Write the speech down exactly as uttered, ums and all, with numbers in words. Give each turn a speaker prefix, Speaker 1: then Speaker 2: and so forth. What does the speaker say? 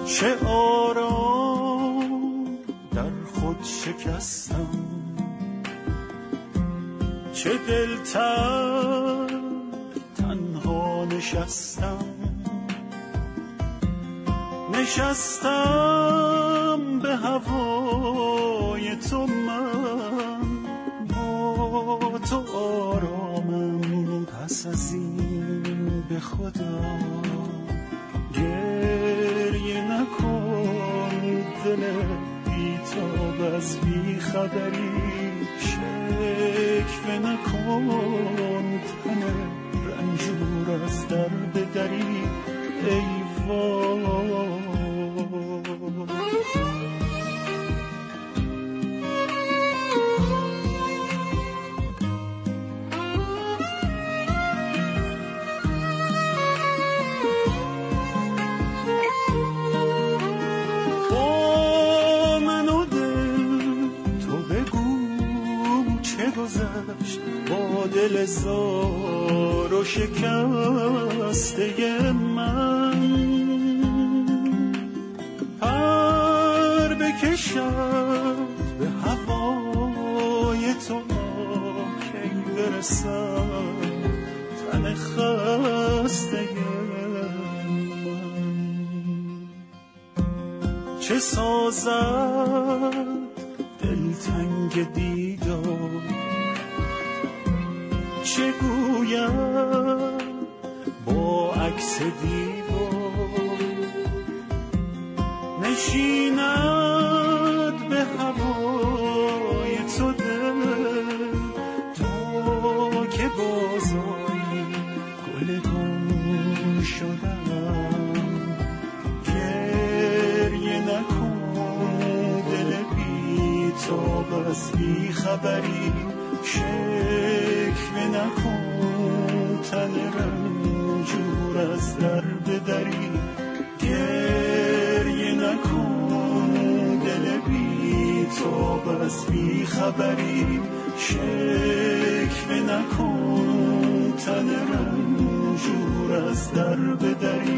Speaker 1: چه آرام در خود شکستم، چه دلتر تنها نشستم. نشستم به هوای تو، من با تو آرامم. پس از این به خدا گریه نکن، دل بی‌تاب از بی‌خبری شکوه نکن، تن رنجور از درد دری. ای وای با دل زار و شکسته من. پر بکشد به هوای تو، کی برسد تن خسته من. چه سازد دلتنگ دیدار، چه گویم با عکس دیوار. نشیند به هوای تو دل، تو که بازاری گل گم شدم. گریه نکن، دل بی‌تاب از بی‌خبری شکوه نکن، تن رنجور از درد دری. گریه نکن، دل بی‌تاب از بی‌خبری شکوه نکن، تن رنجور از درد دری.